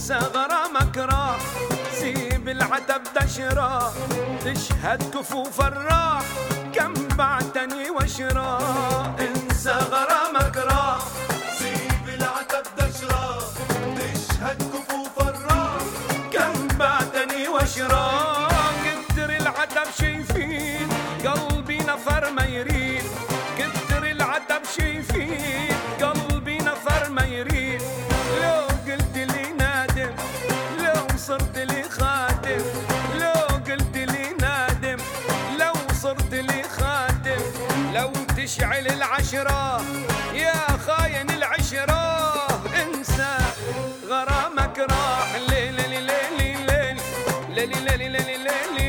انسى غرامك راح، سيب العتب دشرة تشهد كفوف الراح، كم بعتني وشرا. انسى غرامك راح، سيب العتب دشرة تشهد كفوف الراح، كم بعتني وشرا. كتر العتب شايفين قلبي نفر ما يريد، كتر العتب شايفين قلبي نفر ما يريد. لو قلت لي نادم، لو صرت لي خادم، لو قلت لي نادم، لو صرت لي خادم. لو تشعل العشرة يا خاين العشرة، انسى غرامك راح. ليل ليل ليل ليل ليل ليل ليل ليل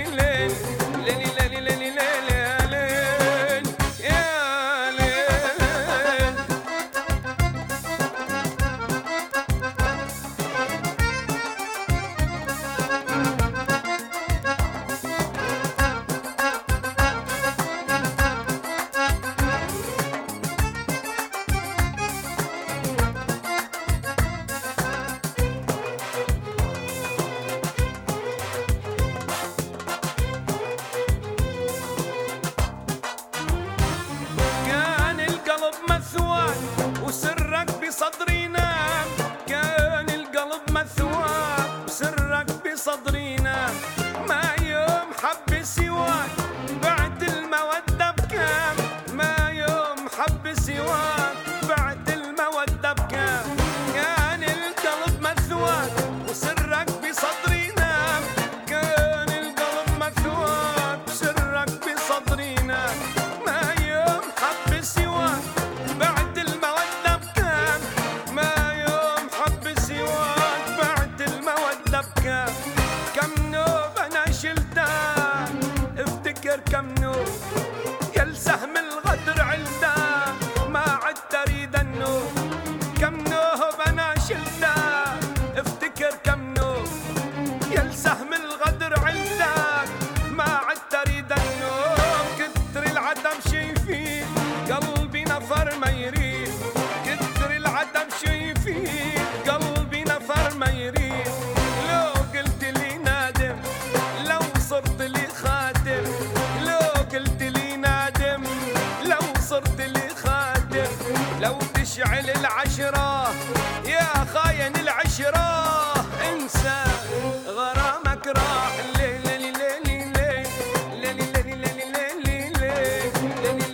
وسرك بصدري نام، كان القلب مثواك وسرك بصدري نام. ما يوم حب سواك بعد المودة بكام، ما يوم حب سواك بعد المودة بكام. كان القلب مثواك وسرك بصدري نام، كان القلب مثواك وسرك بصدري نام. ما يوم حب سواك بعد المودة بكام، ما يوم حب سواك بعد المودة بكام. كم نوب أنا شلتها افتكر كم نوب، يا سهم الغدر علتها ما عدت أريد النوب. كم نوب أنا شلتها افتكر كم نوب، يا سهم الغدر علتها ما عدت أريد النوب. كتر العتب شايفين قلبي نفر ما يريد، كتر العتب شايفين قلبي نفر ما يريد. لو قلت لي نادم، لو صرت لي خادم، لو قلت لي نادم، لو صرت لي خادم. لو تشعل العشرة يا خاين العشرة، انسى غرامك راح. ليل ليل ليل ليل ليل ليل ليل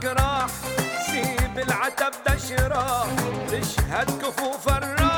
جراح، سيب العتب ده شراح، تشهد كفوف الراح.